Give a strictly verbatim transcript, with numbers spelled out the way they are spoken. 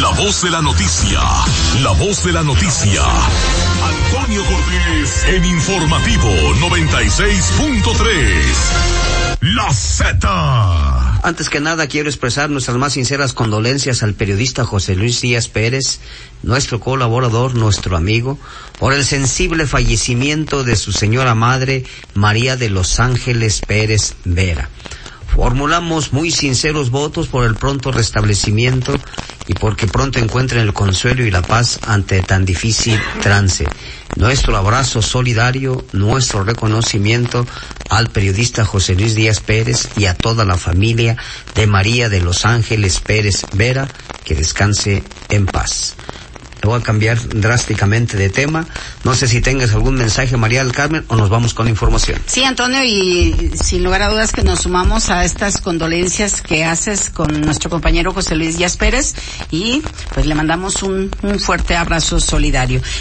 La voz de la noticia, la voz de la noticia. Antonio Cortés en Informativo noventa y seis punto tres. La Z. Antes que nada quiero expresar nuestras más sinceras condolencias al periodista José Luis Díaz Pérez, nuestro colaborador, nuestro amigo, por el sensible fallecimiento de su señora madre, María de los Ángeles Pérez Vera. Formulamos muy sinceros votos por el pronto restablecimiento y porque pronto encuentren el consuelo y la paz ante tan difícil trance. Nuestro abrazo solidario, nuestro reconocimiento al periodista José Luis Díaz Pérez y a toda la familia de María de los Ángeles Pérez Vera, que descanse en paz. Te voy a cambiar drásticamente de tema. No sé si tengas algún mensaje, María del Carmen, o nos vamos con información. Sí, Antonio, y sin lugar a dudas que nos sumamos a estas condolencias que haces con nuestro compañero José Luis Díaz Pérez y pues le mandamos un, un fuerte abrazo solidario.